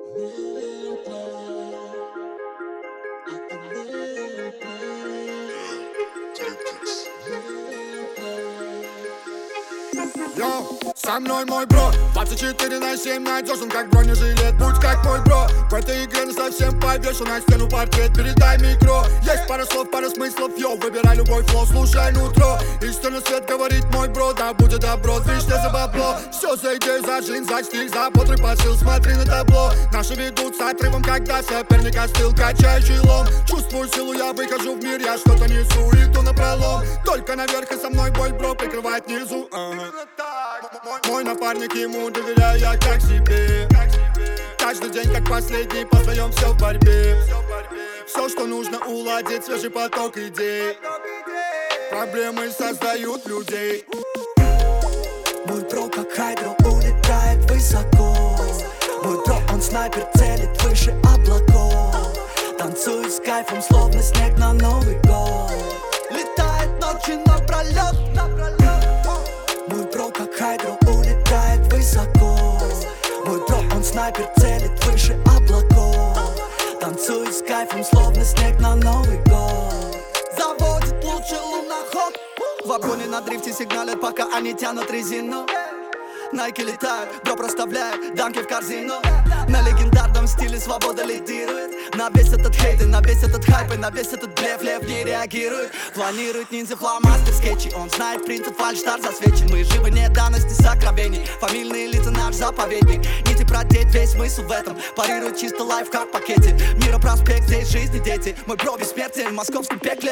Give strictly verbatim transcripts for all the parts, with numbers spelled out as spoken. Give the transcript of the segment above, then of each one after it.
Йоу, со мной мой бро, двадцать четыре на семь надежен, как бронежилет, будь как мой бро. В этой игре не совсем повешу на стену портрет, передай микро. Есть пара слов, пара смыслов, йоу, выбирай любой флоу, слушай нутро. Истинный свет говорит мой бро, да будет добро, движься за бабло. Все за идею, за жизнь, за стиль, за бодрый посыл, смотри на табло. Наши ведут с отрывом, когда соперник остыл, качающий лом. Чувствую силу, я выхожу в мир, я что-то несу, иду напролом. Только наверх и со мной бой, бро, прикрывает низу. Ага. Мой напарник, ему доверяю я как себе. Каждый день как последний, познаем все в борьбе. Все, что нужно уладить, свежий поток идей. Проблемы создают людей. Мой бро как хайдро улетает высоко. Мой бро, он снайпер, целит выше облаков. Танцует с кайфом, словно снег на Новый год. Летает ночи напролет. Мой бро как хайдро улетает высоко. Мой бро, он снайпер, целит выше облаков. Танцует с кайфом, словно снег на Новый год. Заводит лучший луноход. В вагоне на дрифте сигналят, пока они тянут резину. Найки летают, бро проставляет дамки в корзину. На легендарном стиле свобода лидирует. На весь этот хейт и на весь этот хайп и на весь этот блеф лев не реагирует. Планирует ниндзя фломастер скетчи. Он знает принцип, фальштарт засвечен. Мы живы не данности сокровений. Фамильные лица наш заповедник. Нити продеть, весь смысл в этом. Парирует чисто лайф как в пакете. Мира проспект, здесь жизни дети. Мой бро бессмертен в московском пекле.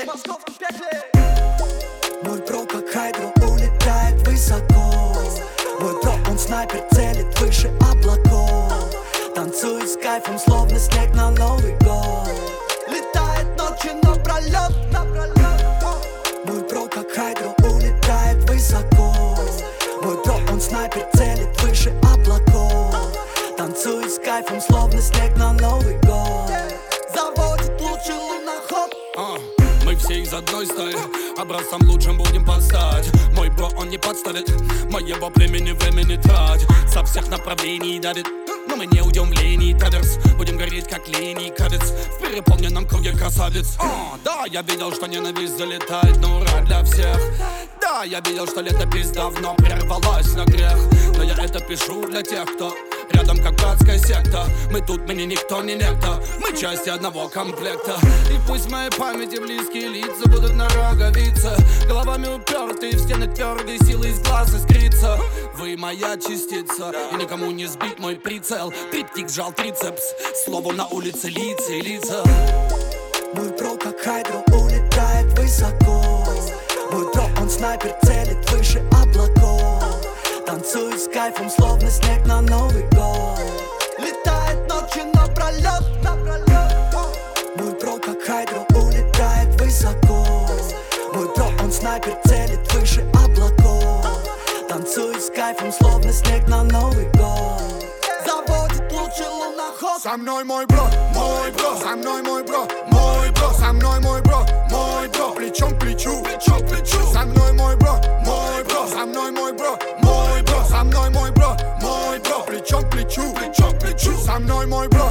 Мой бро как хайдро улетает высоко. Мой бро, он снайпер, целит выше облаков. Танцует с кайфом, словно снег на Новый год. Летает ночи напролет. Мой бро как хайдро улетает высоко. Мой бро, он снайпер, целит выше облаков. Танцует с кайфом, словно снег на Новый год. Заводит лучший луноход. uh, Мы все из одной стаи, образцом лучшим будем подстать. Мой бро, он не подставит, моего племени времени трать. Со всех направлений давит, но мы не уйдем в линии. Траверс, будем гореть как линий кравец в переполненном круге красавиц. uh, Да, я видел, что ненависть залетает на ура для всех. Да, я видел, что летопись давно прервалась на грех. Но я это пишу для тех, кто рядом как братская секта. Мы тут, мы не никто, не некто. Мы части одного комплекта. И пусть в моей памяти близкие лица будут на роговице. Головами упертые в стены твердой силы из глаз искрится. Вы моя частица, и никому не сбить мой прицел. Триптик сжал трицепс, слово на улице лица и лица. Мой бро как хайдро улетает высоко. Мой бро, он снайпер, целит выше облаков. Танцует с кайфом, словно снег на Новый год. Летает ночи напролет. Мой бро как хайдро улетает высоко. Мой бро, он снайпер, целит выше облаков. Танцует с кайфом, словно снег на Новый год. Заводит лучший луноход. Со мной мой бро, мой бро, со мной мой бро, мой бро, со мной мой бро, мой бро, плечом к плечу, плечом к плечу. Со мной мой бро, мой бро, со мной мой бро, мой бро, со мной мой бро, мой бро, плечом к плечу, плечом к плечу. Со мной мой бро,